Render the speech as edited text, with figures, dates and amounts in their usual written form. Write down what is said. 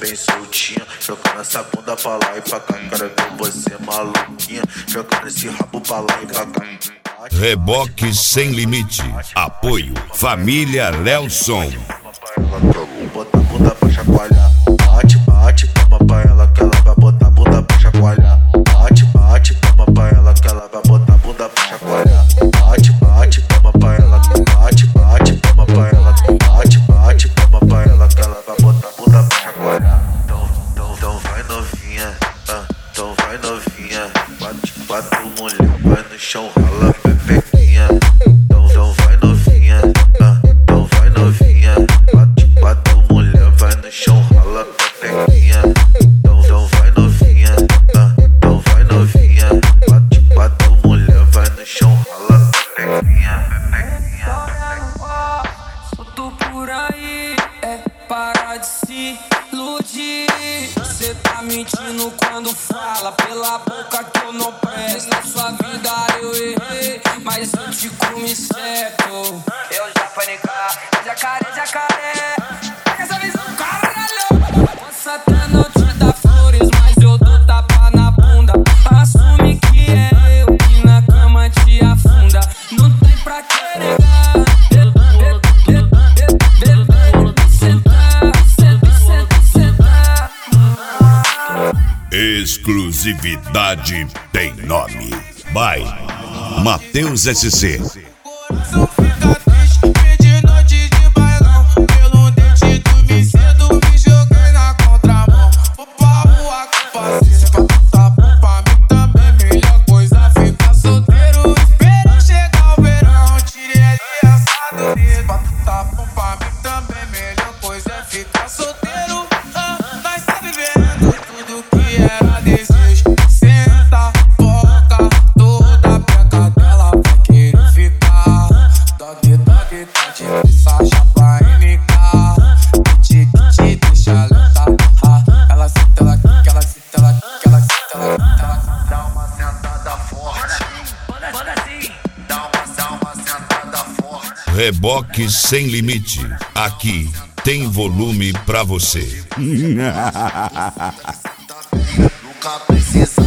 bem soltinha, jogando essa bunda pra lá e pra cá. Quero ver você maluquinha, jogando esse rabo pra lá e pra cá. Reboque Sem Limite. Apoio Família Lelson. Bota a bunda pra chacoalhar. Bate, bate, toma pra ela que ela vai botar a bunda pra chacoalhar. Bate, bate, toma pra ela que ela vai botar a bunda pra chacoalhar. Bate, bate, toma pra ela. Bate, bate, toma pra ela. Bate, bate, toma pra ela que ela vai botar a bunda pra chacoalhar. Então vai novinha, então vai novinha. Bate, bate mulher, vai no chão, rala pepequinha. Então vai novinha, então vai novinha. Bate, bate mulher, vai no chão, rala pepequinha. Então vai novinha, então vai novinha. Bate, bate mulher, vai no chão, rala pepequinha, pepequinha. Solto por aí, é parar de se iludir. Cê tá mentindo quando fala pela boca que eu não presto. Na sua vida eu errei, mas eu te comi certo. Eu já fui negar, jacaré, jacaré. Pega essa visão, caralho. Posso até não te dar flores, mas eu dou tapa na bunda. Assume que é eu que na cama te afunda. Não tem pra que negar. Exclusividade tem nome. By Matheus SC. Só fica triste, de noite de bailão. Pelo dente do me cedo, me joguei na contramão. Vou pra rua com paciência, pra tá bom pra mim também. Melhor coisa ficar solteiro, espero chegar o verão. Tirei essa dureza, pra tá bom pra mim também. Melhor coisa é ficar solteiro. Nós tá vivendo tudo que era desejo. Senta, foca, toda peca dela vai querer ficar. Dog, dog, tá de Sacha pra NK. Que te deixa lenta. Ela senta, ela quica, ela senta, ela quica, ela senta, ela quica, ela senta. Dá uma sentada forte. Manda assim. Dá uma sentada forte. Reboque Sem Limite. Aqui tem volume pra você. Nunca precisa